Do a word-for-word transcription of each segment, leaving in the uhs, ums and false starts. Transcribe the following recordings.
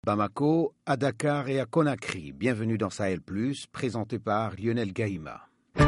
Bamako, à Dakar et à Conakry. Bienvenue dans Sahel Plus, présenté par Lionel Gaïma.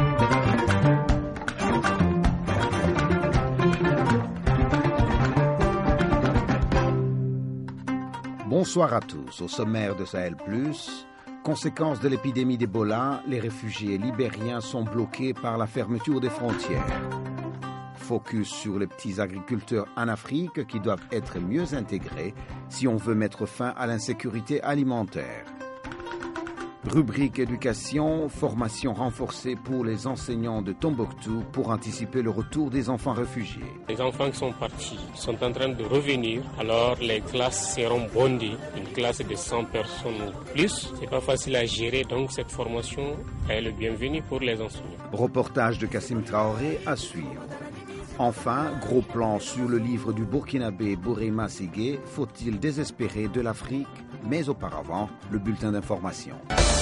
Bonsoir à tous. Au sommaire de Sahel Plus, conséquence de l'épidémie d'Ebola, les réfugiés libériens sont bloqués par la fermeture des frontières. Focus sur les petits agriculteurs en Afrique qui doivent être mieux intégrés si on veut mettre fin à l'insécurité alimentaire. Rubrique éducation, formation renforcée pour les enseignants de Tombouctou pour anticiper le retour des enfants réfugiés. Les enfants qui sont partis sont en train de revenir, alors les classes seront bondées, une classe de cent personnes ou plus. C'est pas facile à gérer, donc cette formation est le bienvenu pour les enseignants. Reportage de Kassim Traoré à suivre. Enfin, gros plan sur le livre du Burkinabé Bourema Ségué, faut-il désespérer de l'Afrique? Mais auparavant, le bulletin d'information.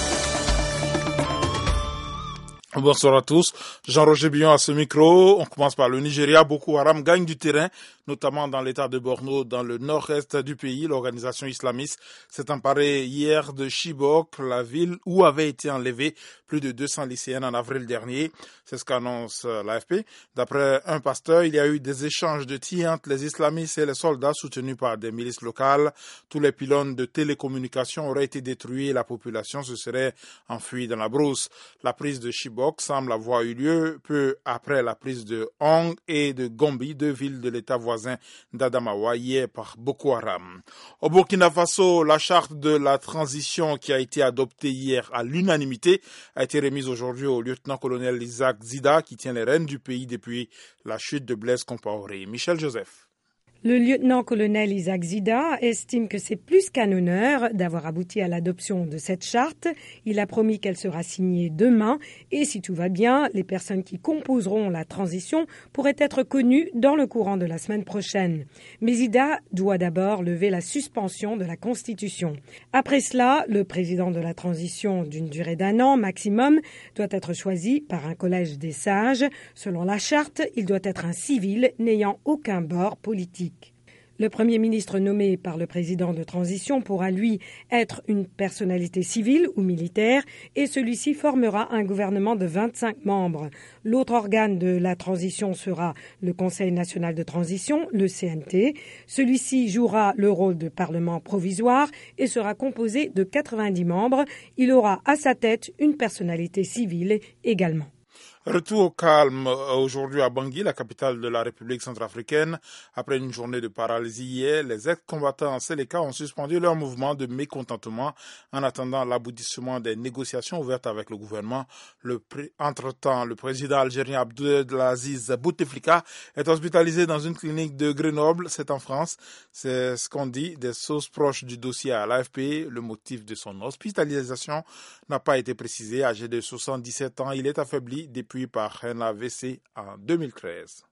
Bonsoir à tous, Jean-Roger Billon à ce micro. On commence par le Nigeria. Boko Haram gagne du terrain, notamment dans l'état de Borno, dans le nord-est du pays. L'organisation islamiste s'est emparée hier de Chibok, la ville où avaient été enlevés plus de deux cents lycéennes en avril dernier. C'est ce qu'annonce l'A F P. D'après un pasteur, il y a eu des échanges de tirs entre les islamistes et les soldats soutenus par des milices locales. Tous les pylônes de télécommunications auraient été détruits et la population se serait enfuie dans la brousse. La prise de Chibok semble avoir eu lieu peu après la prise de Hong et de Gombi, deux villes de l'état voisin d'Adamawa, hier par Boko Haram. Au Burkina Faso, la charte de la transition qui a été adoptée hier à l'unanimité a été remise aujourd'hui au lieutenant-colonel Isaac Zida qui tient les rênes du pays depuis la chute de Blaise Compaoré. Michel Joseph. Le lieutenant-colonel Isaac Zida estime que c'est plus qu'un honneur d'avoir abouti à l'adoption de cette charte. Il a promis qu'elle sera signée demain et si tout va bien, les personnes qui composeront la transition pourraient être connues dans le courant de la semaine prochaine. Mais Zida doit d'abord lever la suspension de la Constitution. Après cela, le président de la transition d'une durée d'un an maximum doit être choisi par un collège des sages. Selon la charte, il doit être un civil n'ayant aucun bord politique. Le Premier ministre nommé par le président de transition pourra, lui, être une personnalité civile ou militaire et celui-ci formera un gouvernement de vingt-cinq membres. L'autre organe de la transition sera le Conseil national de transition, le C N T. Celui-ci jouera le rôle de parlement provisoire et sera composé de quatre-vingt-dix membres. Il aura à sa tête une personnalité civile également. Retour au calme aujourd'hui à Bangui, la capitale de la République centrafricaine. Après une journée de paralysie hier, les ex-combattants en Séléka ont suspendu leur mouvement de mécontentement en attendant l'aboutissement des négociations ouvertes avec le gouvernement. Le pré... Entre-temps, le président algérien Abdelaziz Bouteflika est hospitalisé dans une clinique de Grenoble, c'est en France. C'est ce qu'on dit des sources proches du dossier à l'A F P. Le motif de son hospitalisation n'a pas été précisé. Âgé de soixante-dix-sept ans, il est affaibli depuis puis par un A V C en deux mille treize.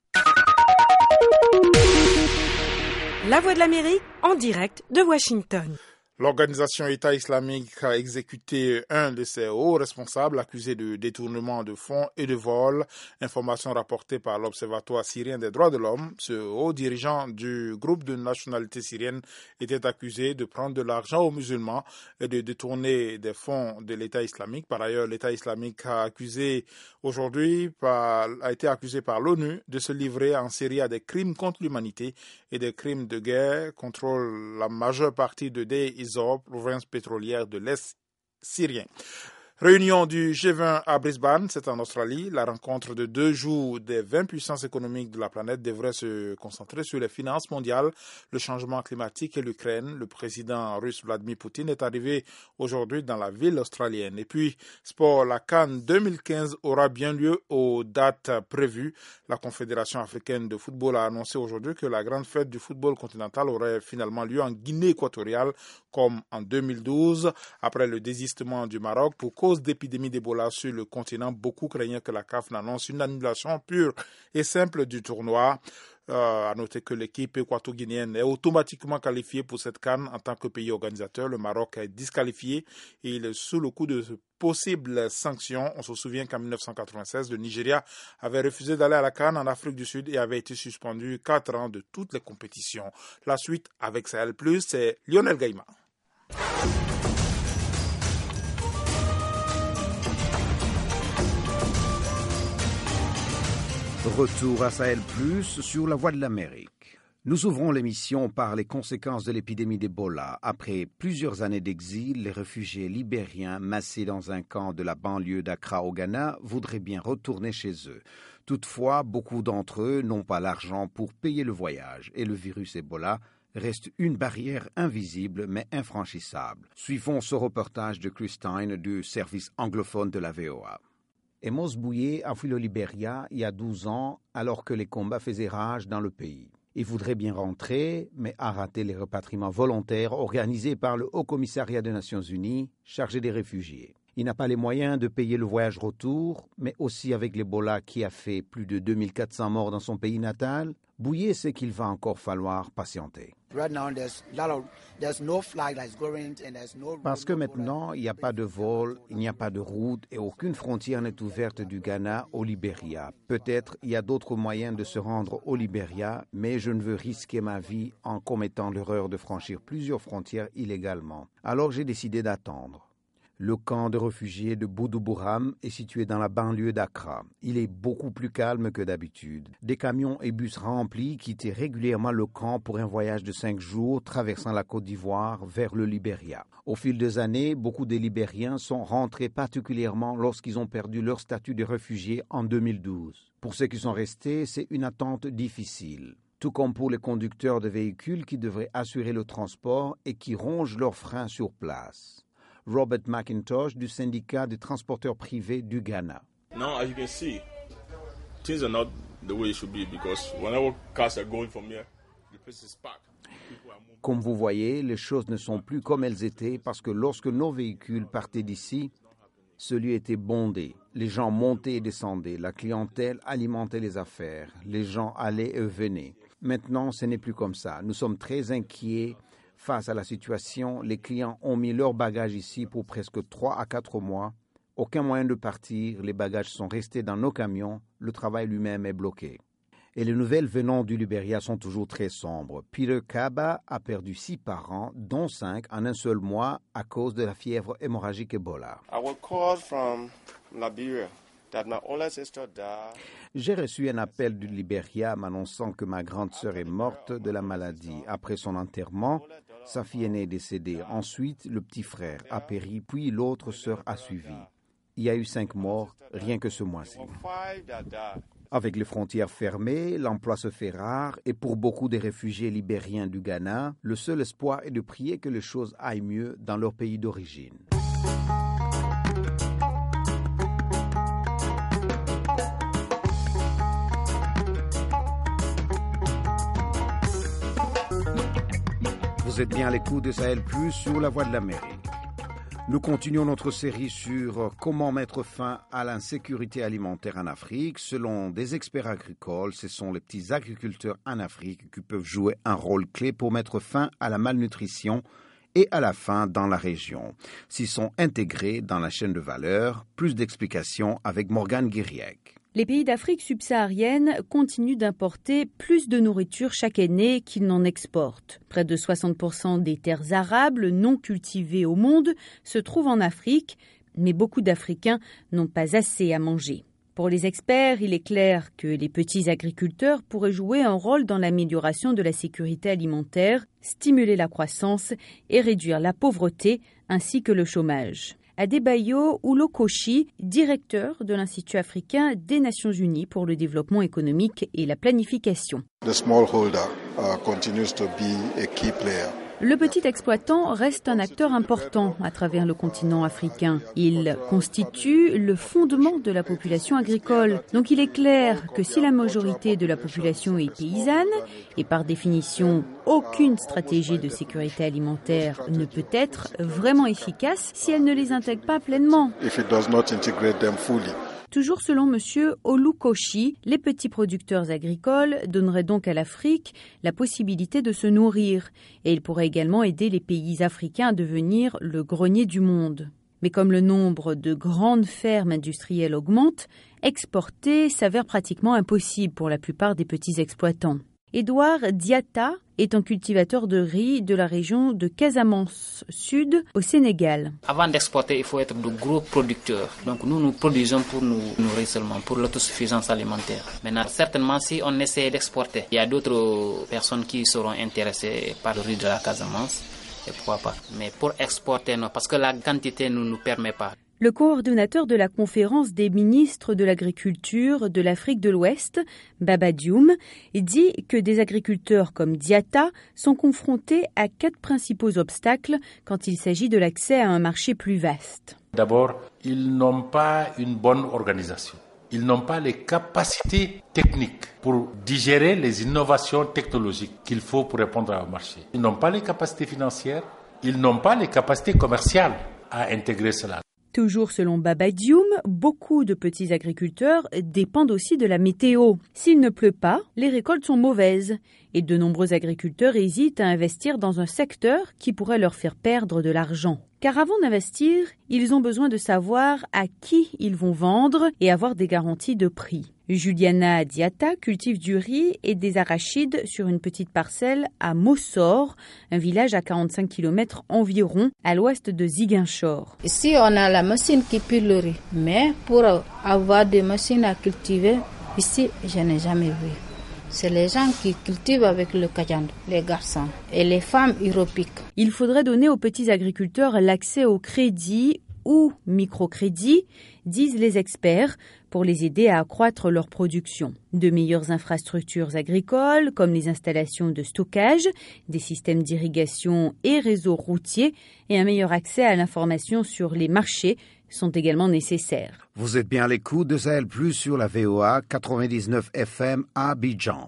La Voix de l'Amérique en direct de Washington. L'organisation État islamique a exécuté un de ses hauts responsables accusé de détournement de fonds et de vol. Information rapportée par l'Observatoire syrien des droits de l'homme. Ce haut dirigeant du groupe de nationalité syrienne était accusé de prendre de l'argent aux musulmans et de détourner des fonds de l'État islamique. Par ailleurs, l'État islamique a accusé aujourd'hui par, a été accusé par l'ONU de se livrer en Syrie à des crimes contre l'humanité et des crimes de guerre, contrôle la majeure partie de Deir ez-Zor, province pétrolière de l'Est syrien. Réunion du G vingt à Brisbane, c'est en Australie. La rencontre de deux jours des vingt puissances économiques de la planète devrait se concentrer sur les finances mondiales, le changement climatique et l'Ukraine. Le président russe Vladimir Poutine est arrivé aujourd'hui dans la ville australienne. Et puis, sport, la CAN deux mille quinze aura bien lieu aux dates prévues. La Confédération africaine de football a annoncé aujourd'hui que la grande fête du football continental aurait finalement lieu en Guinée équatoriale, comme en deux mille douze, après le désistement du Maroc pour cause d'épidémie d'Ebola sur le continent. Beaucoup craignaient que la C A F n'annonce une annulation pure et simple du tournoi. Euh, à noter que l'équipe équato-guinéenne est automatiquement qualifiée pour cette CAN en tant que pays organisateur. Le Maroc est disqualifié et il est sous le coup de possibles sanctions. On se souvient qu'en dix-neuf cent quatre-vingt-seize, le Nigeria avait refusé d'aller à la CAN en Afrique du Sud et avait été suspendu quatre ans de toutes les compétitions. La suite avec Sahel Plus, c'est Lionel Gaïma. Retour à Sahel Plus sur la Voix de l'Amérique. Nous ouvrons l'émission par les conséquences de l'épidémie d'Ebola. Après plusieurs années d'exil, les réfugiés libériens massés dans un camp de la banlieue d'Accra au Ghana voudraient bien retourner chez eux. Toutefois, beaucoup d'entre eux n'ont pas l'argent pour payer le voyage et le virus Ebola reste une barrière invisible mais infranchissable. Suivons ce reportage de Chris Stein du service anglophone de la V O A. Amos Bouye a fui le Libéria il y a douze ans alors que les combats faisaient rage dans le pays. Il voudrait bien rentrer, mais a raté les rapatriements volontaires organisés par le Haut-Commissariat des Nations Unies chargé des réfugiés. Il n'a pas les moyens de payer le voyage retour, mais aussi avec l'Ebola qui a fait plus de deux mille quatre cents morts dans son pays natal, Bouye sait qu'il va encore falloir patienter. Parce que maintenant, il n'y a pas de vol, il n'y a pas de route et aucune frontière n'est ouverte du Ghana au Libéria. Peut-être il y a d'autres moyens de se rendre au Libéria, mais je ne veux risquer ma vie en commettant l'erreur de franchir plusieurs frontières illégalement. Alors j'ai décidé d'attendre. Le camp de réfugiés de Boudouburam est situé dans la banlieue d'Accra. Il est beaucoup plus calme que d'habitude. Des camions et bus remplis quittaient régulièrement le camp pour un voyage de cinq jours traversant la Côte d'Ivoire vers le Libéria. Au fil des années, beaucoup de Libériens sont rentrés particulièrement lorsqu'ils ont perdu leur statut de réfugiés en deux mille douze. Pour ceux qui sont restés, c'est une attente difficile. Tout comme pour les conducteurs de véhicules qui devraient assurer le transport et qui rongent leurs freins sur place. Robert McIntosh du syndicat des transporteurs privés du Ghana. Now, as you can see, things are not the way it should be because whenever cars are going from here, the place is packed. Comme vous voyez, les choses ne sont plus comme elles étaient parce que lorsque nos véhicules partaient d'ici, ce lieu était bondé. Les gens montaient et descendaient, la clientèle alimentait les affaires, les gens allaient et venaient. Maintenant, ce n'est plus comme ça. Nous sommes très inquiets. Face à la situation, les clients ont mis leurs bagages ici pour presque trois à quatre mois. Aucun moyen de partir, les bagages sont restés dans nos camions, le travail lui-même est bloqué. Et les nouvelles venant du Libéria sont toujours très sombres. Peter Kaba a perdu six parents, dont cinq en un seul mois à cause de la fièvre hémorragique Ebola. I was called from Liberia. J'ai reçu un appel du Libéria m'annonçant que ma grande sœur est morte de la maladie. Après son enterrement, sa fille aînée est décédée. Ensuite, le petit frère a péri, puis l'autre sœur a suivi. Il y a eu cinq morts, rien que ce mois-ci. Avec les frontières fermées, l'emploi se fait rare et pour beaucoup des réfugiés libériens du Ghana, le seul espoir est de prier que les choses aillent mieux dans leur pays d'origine. Vous êtes bien à l'écoute de Sahel Plus sur la Voix de l'Amérique. Nous continuons notre série sur comment mettre fin à l'insécurité alimentaire en Afrique. Selon des experts agricoles, ce sont les petits agriculteurs en Afrique qui peuvent jouer un rôle clé pour mettre fin à la malnutrition et à la faim dans la région. S'ils sont intégrés dans la chaîne de valeur, plus d'explications avec Morgane Guiriec. Les pays d'Afrique subsaharienne continuent d'importer plus de nourriture chaque année qu'ils n'en exportent. Près de soixante pour cent des terres arables non cultivées au monde se trouvent en Afrique, mais beaucoup d'Africains n'ont pas assez à manger. Pour les experts, il est clair que les petits agriculteurs pourraient jouer un rôle dans l'amélioration de la sécurité alimentaire, stimuler la croissance et réduire la pauvreté ainsi que le chômage. Adebayo Olokoshi, directeur de l'Institut africain des Nations Unies pour le développement économique et la planification. The smallholder uh, continues to be a key player. Le petit exploitant reste un acteur important à travers le continent africain. Il constitue le fondement de la population agricole. Donc il est clair que si la majorité de la population est paysanne, et par définition, aucune stratégie de sécurité alimentaire ne peut être vraiment efficace si elle ne les intègre pas pleinement. If it does not integrate them fully. Toujours selon M. Olukoshi, les petits producteurs agricoles donneraient donc à l'Afrique la possibilité de se nourrir et ils pourraient également aider les pays africains à devenir le grenier du monde. Mais comme le nombre de grandes fermes industrielles augmente, exporter s'avère pratiquement impossible pour la plupart des petits exploitants. Édouard Diatta est un cultivateur de riz de la région de Casamance Sud au Sénégal. Avant d'exporter, il faut être de gros producteurs. Donc nous, nous produisons pour nous nourrir seulement, pour l'autosuffisance alimentaire. Maintenant, certainement, si on essaie d'exporter, il y a d'autres personnes qui seront intéressées par le riz de la Casamance. Et pourquoi pas. Mais pour exporter, non, parce que la quantité ne nous permet pas. Le coordonnateur de la conférence des ministres de l'agriculture de l'Afrique de l'Ouest, Baba Dioum, dit que des agriculteurs comme Diatta sont confrontés à quatre principaux obstacles quand il s'agit de l'accès à un marché plus vaste. D'abord, ils n'ont pas une bonne organisation. Ils n'ont pas les capacités techniques pour digérer les innovations technologiques qu'il faut pour répondre au marché. Ils n'ont pas les capacités financières, ils n'ont pas les capacités commerciales à intégrer cela. Toujours selon Baba Dioum, beaucoup de petits agriculteurs dépendent aussi de la météo. S'il ne pleut pas, les récoltes sont mauvaises et de nombreux agriculteurs hésitent à investir dans un secteur qui pourrait leur faire perdre de l'argent. Car avant d'investir, ils ont besoin de savoir à qui ils vont vendre et avoir des garanties de prix. Juliana Diatta cultive du riz et des arachides sur une petite parcelle à Mossor, un village à quarante-cinq kilomètres environ à l'ouest de Ziguinchor. Ici, on a la machine qui pile le riz. Mais pour avoir des machines à cultiver, ici, je n'ai jamais vu. C'est les gens qui cultivent avec le kajand, les garçons, et les femmes europiques. Il faudrait donner aux petits agriculteurs l'accès au crédit ou microcrédit, disent les experts, pour les aider à accroître leur production. De meilleures infrastructures agricoles, comme les installations de stockage, des systèmes d'irrigation et réseaux routiers, et un meilleur accès à l'information sur les marchés sont également nécessaires. Vous êtes bien à l'écoute de Sahel Plus sur la V O A quatre-vingt-dix-neuf F M à Abidjan.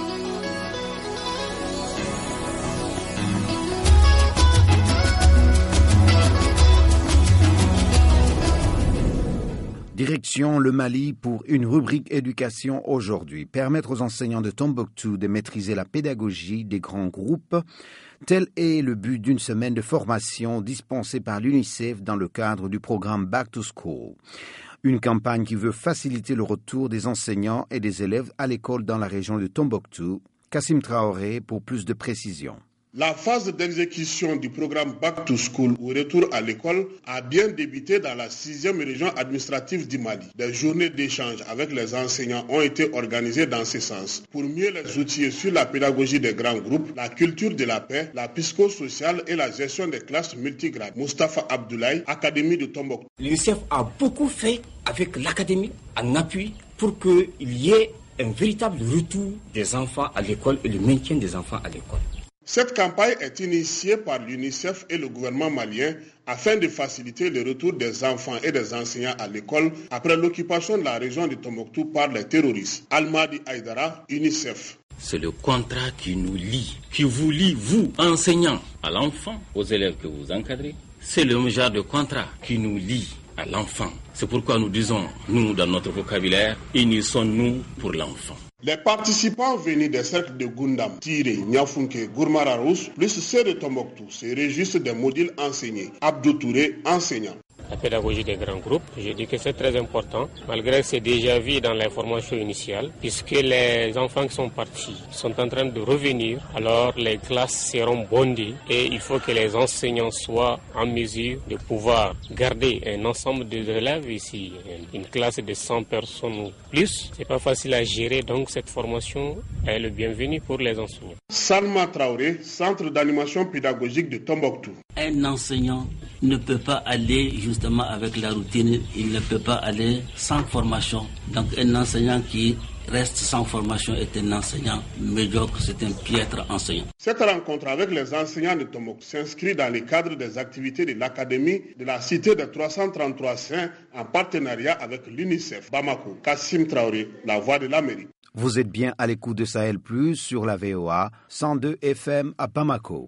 Direction le Mali pour une rubrique éducation aujourd'hui. Permettre aux enseignants de Tombouctou de maîtriser la pédagogie des grands groupes, tel est le but d'une semaine de formation dispensée par l'UNICEF dans le cadre du programme Back to School. Une campagne qui veut faciliter le retour des enseignants et des élèves à l'école dans la région de Tombouctou. Kassim Traoré pour plus de précisions. La phase d'exécution du programme Back to School ou retour à l'école a bien débuté dans la sixième région administrative du Mali. Des journées d'échange avec les enseignants ont été organisées dans ce sens pour mieux les outiller sur la pédagogie des grands groupes, la culture de la paix, la psychosociale et la gestion des classes multigrades. Moustapha Abdoulaye, Académie de Tombouctou. L'UNICEF a beaucoup fait avec l'Académie en appui pour qu'il y ait un véritable retour des enfants à l'école et le maintien des enfants à l'école. Cette campagne est initiée par l'UNICEF et le gouvernement malien afin de faciliter le retour des enfants et des enseignants à l'école après l'occupation de la région de Tombouctou par les terroristes. Almadi Aïdara, UNICEF. C'est le contrat qui nous lie, qui vous lie, vous, enseignants, à l'enfant, aux élèves que vous encadrez. C'est le genre de contrat qui nous lie à l'enfant. C'est pourquoi nous disons, nous, dans notre vocabulaire, unissons-nous pour l'enfant. Les participants venus des cercles de Gundam, Tiré, Niafunke, Gourmara-Rousse, plus ceux de Tombouctou, se réjouissent des modules enseignés. Abdou Touré, enseignant. La pédagogie des grands groupes, je dis que c'est très important, malgré que c'est déjà vu dans les formations initiales, puisque les enfants qui sont partis sont en train de revenir, alors les classes seront bondées et il faut que les enseignants soient en mesure de pouvoir garder un ensemble d'élèves ici, une classe de cent personnes ou plus. C'est pas facile à gérer, donc cette formation est le bienvenu pour les enseignants. Salma Traoré, Centre d'animation pédagogique de Tombouctou. Un enseignant ne peut pas aller justement avec la routine, il ne peut pas aller sans formation. Donc un enseignant qui reste sans formation est un enseignant médiocre, c'est un piètre enseignant. Cette rencontre avec les enseignants de Tombouctou s'inscrit dans le cadre des activités de l'Académie de la Cité des trois cent trente-trois Saints en partenariat avec l'UNICEF. Bamako, Kassim Traoré, la voix de l'Amérique. Vous êtes bien à l'écoute de Sahel Plus sur la V O A cent deux F M à Bamako.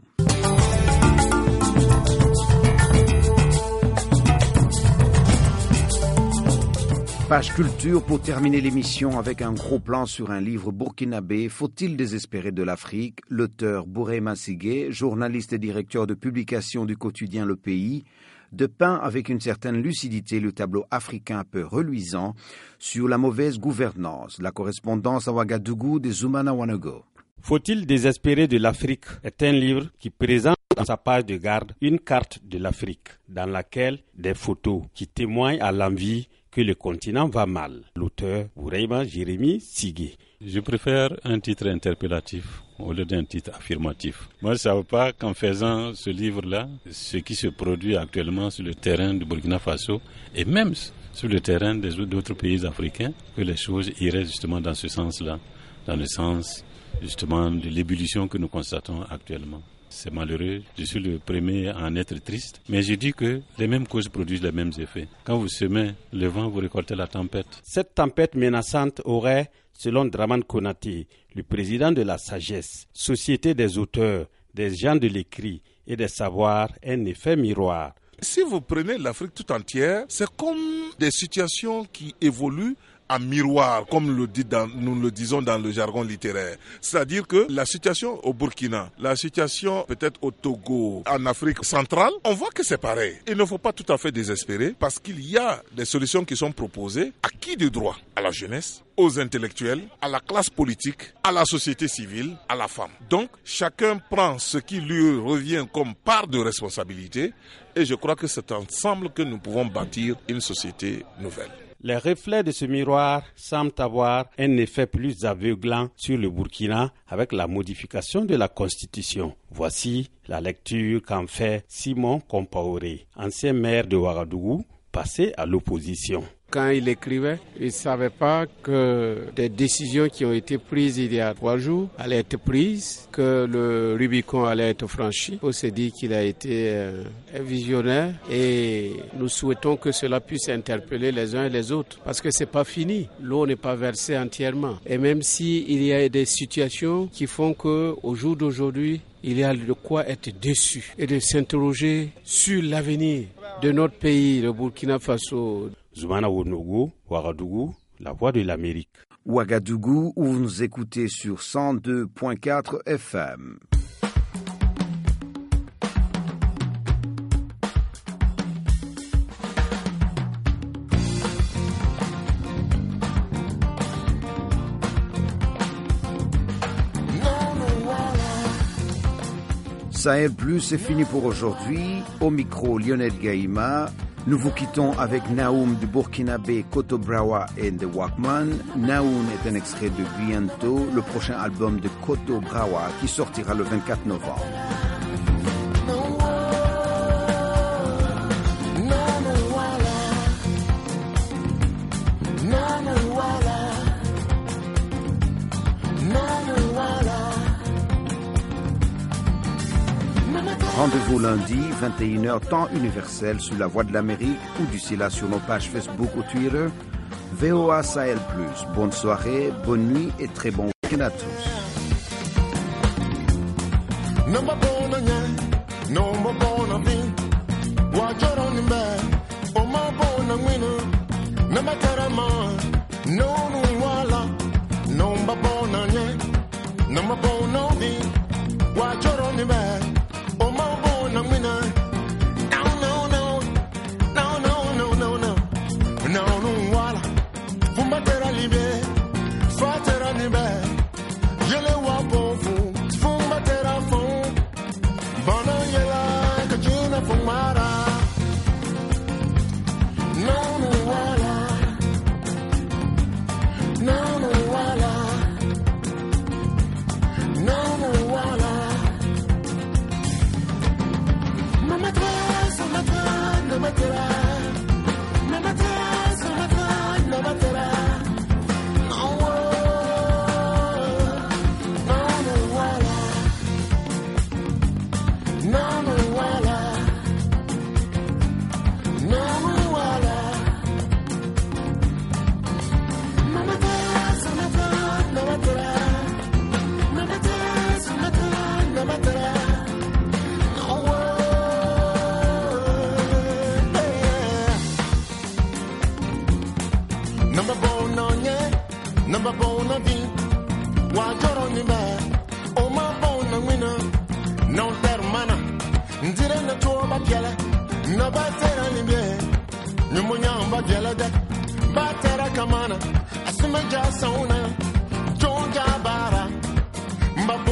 Page culture pour terminer l'émission avec un gros plan sur un livre burkinabé, Faut-il désespérer de l'Afrique? L'auteur Bouré Massigué, journaliste et directeur de publication du quotidien Le Pays, dépeint avec une certaine lucidité le tableau africain peu reluisant sur la mauvaise gouvernance. La correspondance à Ouagadougou de Zoumana Wanogo. Faut-il désespérer de l'Afrique est un livre qui présente dans sa page de garde une carte de l'Afrique dans laquelle des photos qui témoignent à l'envie que le continent va mal. L'auteur Bouraïma Jérémy Sigui. Je préfère un titre interpellatif au lieu d'un titre affirmatif. Moi, je ne savais pas qu'en faisant ce livre-là, ce qui se produit actuellement sur le terrain du Burkina Faso et même sur le terrain des autres pays africains, que les choses iraient justement dans ce sens-là, dans le sens justement de l'ébullition que nous constatons actuellement. C'est malheureux, je suis le premier à en être triste, mais je dis que les mêmes causes produisent les mêmes effets. Quand vous semez le vent, vous récoltez la tempête. Cette tempête menaçante aurait, selon Dramane Konaté, le président de la Sagesse, Société des auteurs, des gens de l'écrit et des savoirs, un effet miroir. Si vous prenez l'Afrique tout entière, c'est comme des situations qui évoluent en miroir, comme le dit dans, nous le disons dans le jargon littéraire. C'est-à-dire que la situation au Burkina, la situation peut-être au Togo, en Afrique centrale, on voit que c'est pareil. Il ne faut pas tout à fait désespérer parce qu'il y a des solutions qui sont proposées. À qui de droit? À la jeunesse, aux intellectuels, à la classe politique, à la société civile, à la femme. Donc, chacun prend ce qui lui revient comme part de responsabilité et je crois que c'est ensemble que nous pouvons bâtir une société nouvelle. Les reflets de ce miroir semblent avoir un effet plus aveuglant sur le Burkina avec la modification de la Constitution. Voici la lecture qu'en fait Simon Compaoré, ancien maire de Ouagadougou, passé à l'opposition. Quand il écrivait, il ne savait pas que des décisions qui ont été prises il y a trois jours allaient être prises, que le Rubicon allait être franchi. On s'est dit qu'il a été un visionnaire et nous souhaitons que cela puisse interpeller les uns et les autres parce que c'est pas fini. L'eau n'est pas versée entièrement. Et même si il y a des situations qui font que au jour d'aujourd'hui, il y a de quoi être déçu et de s'interroger sur l'avenir de notre pays, le Burkina Faso. Zoumana Wonogo, Ouagadougou, la voix de l'Amérique. Ouagadougou, où vous nous écoutez sur cent deux virgule quatre F M. Sahel Plus, c'est fini pour aujourd'hui. Au micro, Lionel Gaïma. Nous vous quittons avec Naoum du Burkinabé, Koto Brawa et The Walkman. Naoum est un extrait de Bientôt, le prochain album de Koto Brawa qui sortira le vingt-quatre novembre. Rendez-vous lundi, vingt et une heures, temps universel, sur la Voix de l'Amérique ou d'ici là sur nos pages Facebook ou Twitter. V O A Sahel Plus. Bonne soirée, bonne nuit et très bon week-end à tous. Batera kamana, asuma ja sauna, jonja bara, mba